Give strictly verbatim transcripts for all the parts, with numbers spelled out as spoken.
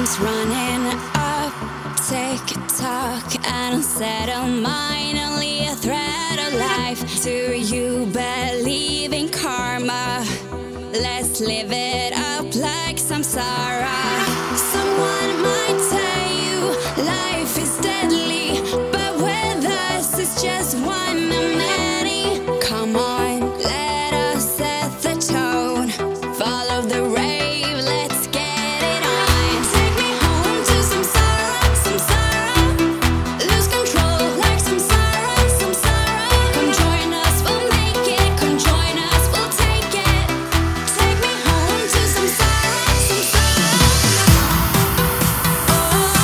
Time's running up, tick tock, an unsettled mind, only a thread of life. Do you believe in karma? Let's live it up like samsara. Someone might tell you life is deadly, but with us it's just one of many. Come on, let us set the tone. Follow the rave, let's get it on. Take me home to samsara, samsara. Lose control like samsara, samsara. Come join us, we'll make it. Come join us, we'll take it. Take me home to samsara, samsara. Oh,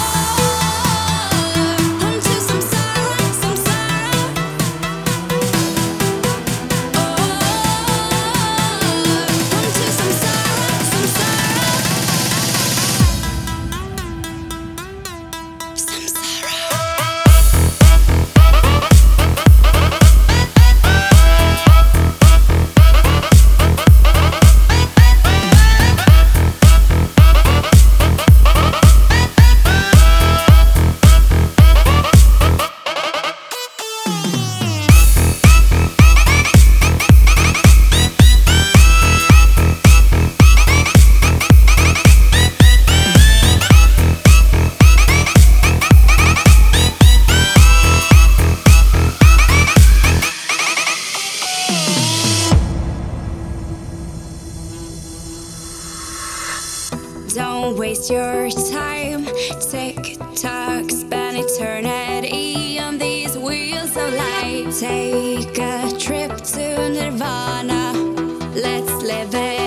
home to samsara, samsara. Oh, home to samsara, samsara. Samsara. Don't waste your time. Tick tock, spend eternity on these wheels of life. Take a trip to Nirvana. Let's live it.